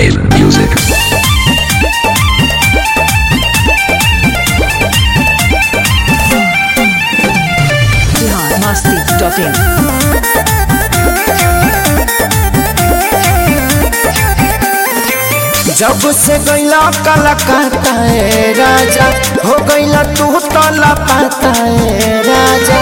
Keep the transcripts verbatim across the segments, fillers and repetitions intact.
Vibe Music. Masti dot in. जब से गैला कलकत्ता है राजा हो गैला तू तो लापता है राजा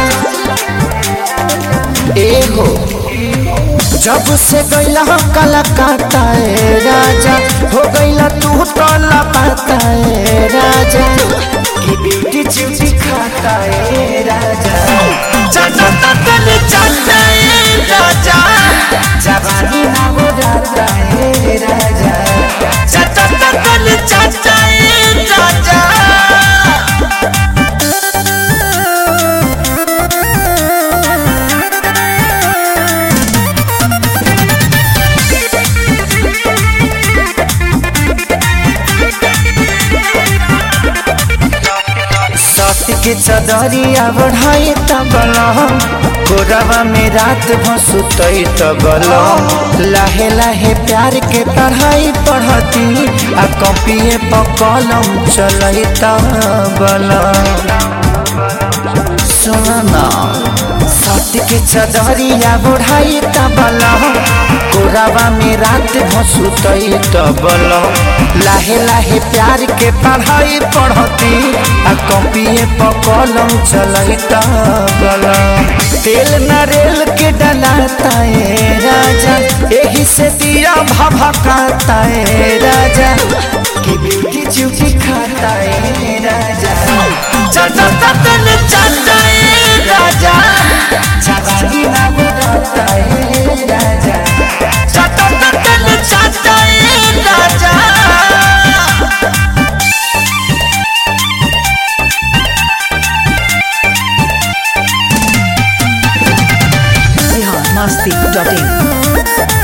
ए हो जब से गैला कलकत्ता है राजा हो गैला तू तो लापता है राजा की ब्यूटी चिमची खाता है राजा चाचा तन चाचा है राजा जवानी ना हो जाता है राजा चाचा तन चाचा है राजा के चदरिया बढ़ाई तबलम कोरवा में रात भर सुतई तबलम लाहे लाहे प्यार के पढ़ाई पढ़ती आ कॉपिए पर कलम चलई तबलम सुना सत के चदरिया बढ़ाई तबलम कोरवा में रात भर सुतई तबलम लाहे लाहे प्यार के पढ़ाई पढ़ती आ कॉपिए पर कलम चलई तबलम तेल नारियल के डलाता है राजा यही से दिया भभकाता है राजा की ब्यूटी चुकी खाता है राजा चाचा तन चाचा है राजा जवानी ना बुलाता है राजा चाचा तन चाचा है राजा Masti dot in.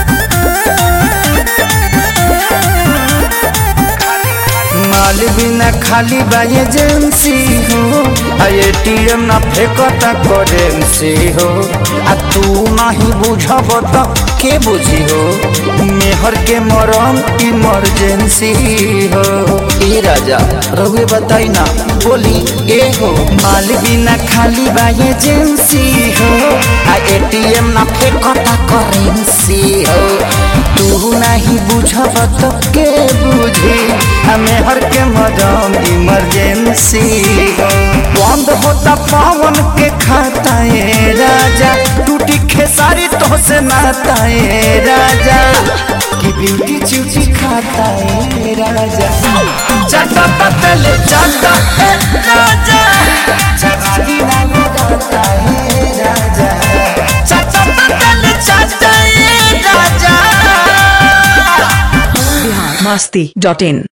माल बिना खाली बा एजेंसी हो एटीएम ना फेंकता करेंसी हो आ तू नहीं बुझब तो के बुझी हो मेहर के मरम इमरजेंसी हो ए राजा रहुए बताई ना बोली ए हो माल बिना खाली बा एजेंसी हो आ एटीएम ना फेंकता करेंसी हो तू नहीं बुझब तो के बुझी हमें हर के मदम इमरजेंसी हो बंद होता पावन के खाता है राजा टूटी खेसारी तो से नाता है राजा की ब्यूटी चूची खाता है राजा चाटा पतल चाटा है राजा जवानी ना लगाता है राजा चाटा पतल चाटा है राजा Masti dot in.